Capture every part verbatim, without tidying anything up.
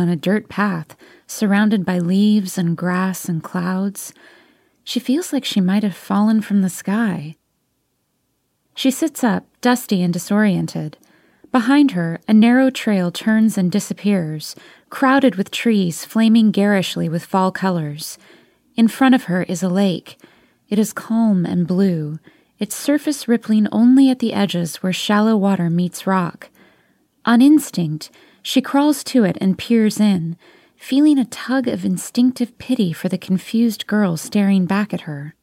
on a dirt path, surrounded by leaves and grass and clouds. She feels like she might have fallen from the sky. She sits up, dusty and disoriented. Behind her, a narrow trail turns and disappears, crowded with trees flaming garishly with fall colors. In front of her is a lake. It is calm and blue, its surface rippling only at the edges where shallow water meets rock. On instinct, she crawls to it and peers in, feeling a tug of instinctive pity for the confused girl staring back at her.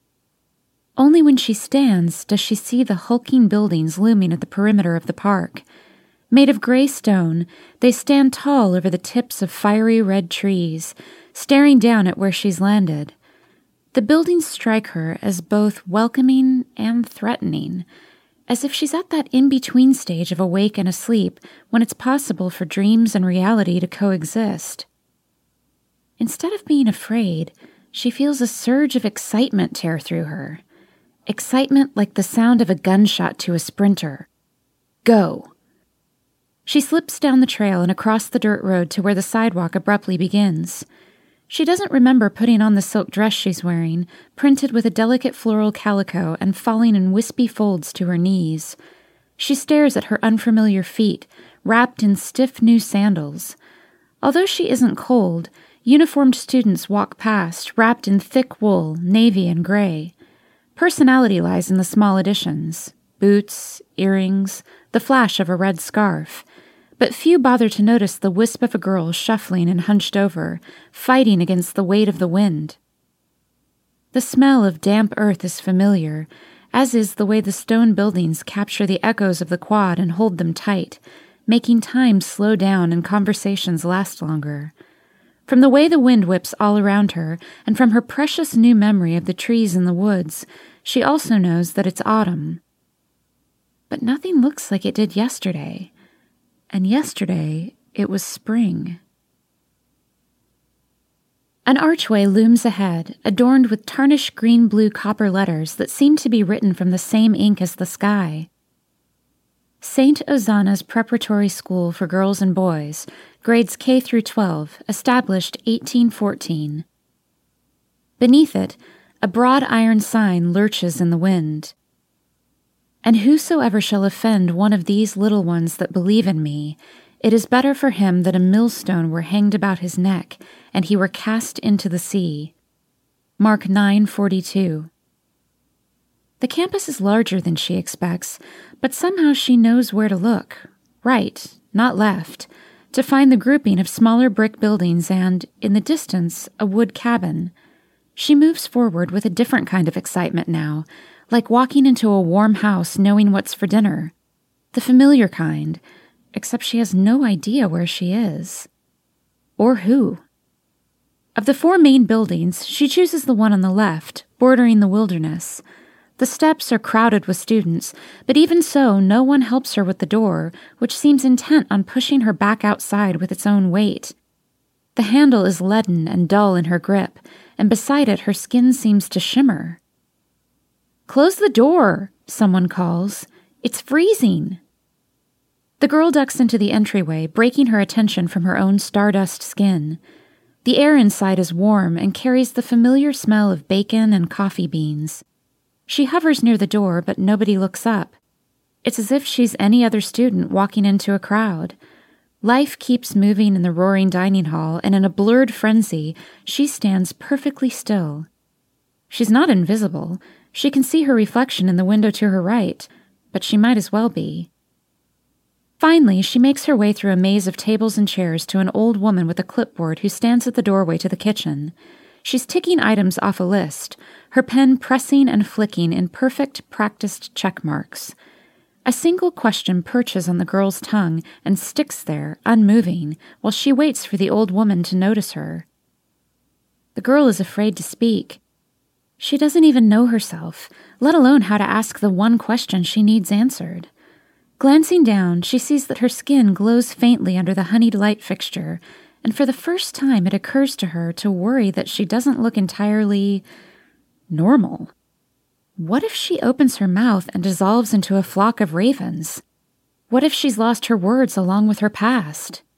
Only when she stands does she see the hulking buildings looming at the perimeter of the park. Made of gray stone, they stand tall over the tips of fiery red trees, staring down at where she's landed. The buildings strike her as both welcoming and threatening, as if she's at that in-between stage of awake and asleep when it's possible for dreams and reality to coexist. Instead of being afraid, she feels a surge of excitement tear through her. Excitement like the sound of a gunshot to a sprinter. Go! She slips down the trail and across the dirt road to where the sidewalk abruptly begins. She doesn't remember putting on the silk dress she's wearing, printed with a delicate floral calico and falling in wispy folds to her knees. She stares at her unfamiliar feet, wrapped in stiff new sandals. Although she isn't cold, uniformed students walk past, wrapped in thick wool, navy and gray. Personality lies in the small additions, boots, earrings, the flash of a red scarf, but few bother to notice the wisp of a girl shuffling and hunched over, fighting against the weight of the wind. The smell of damp earth is familiar, as is the way the stone buildings capture the echoes of the quad and hold them tight, making time slow down and conversations last longer. From the way the wind whips all around her, and from her precious new memory of the trees in the woods, she also knows that it's autumn. But nothing looks like it did yesterday, and yesterday it was spring. An archway looms ahead, adorned with tarnished green-blue copper letters that seem to be written from the same ink as the sky. Saint Ozana's Preparatory School for Girls and Boys, grades K through twelve, established eighteen fourteen. Beneath it, a broad iron sign lurches in the wind. And whosoever shall offend one of these little ones that believe in me, it is better for him that a millstone were hanged about his neck, and he were cast into the sea. Mark nine forty-two. The campus is larger than she expects, but somehow she knows where to look, right, not left, to find the grouping of smaller brick buildings and, in the distance, a wood cabin. She moves forward with a different kind of excitement now, like walking into a warm house knowing what's for dinner. The familiar kind, except she has no idea where she is. Or who. Of the four main buildings, she chooses the one on the left, bordering the wilderness. The steps are crowded with students, but even so, no one helps her with the door, which seems intent on pushing her back outside with its own weight. The handle is leaden and dull in her grip, and beside it her skin seems to shimmer. "Close the door," someone calls. "It's freezing." The girl ducks into the entryway, breaking her attention from her own stardust skin. The air inside is warm and carries the familiar smell of bacon and coffee beans. She hovers near the door, but nobody looks up. It's as if she's any other student walking into a crowd. Life keeps moving in the roaring dining hall, and in a blurred frenzy, she stands perfectly still. She's not invisible. She can see her reflection in the window to her right, but she might as well be. Finally, she makes her way through a maze of tables and chairs to an old woman with a clipboard who stands at the doorway to the kitchen. She's ticking items off a list, her pen pressing and flicking in perfect, practiced check marks. A single question perches on the girl's tongue and sticks there, unmoving, while she waits for the old woman to notice her. The girl is afraid to speak. She doesn't even know herself, let alone how to ask the one question she needs answered. Glancing down, she sees that her skin glows faintly under the honeyed light fixture, and for the first time it occurs to her to worry that she doesn't look entirely normal. What if she opens her mouth and dissolves into a flock of ravens? What if she's lost her words along with her past?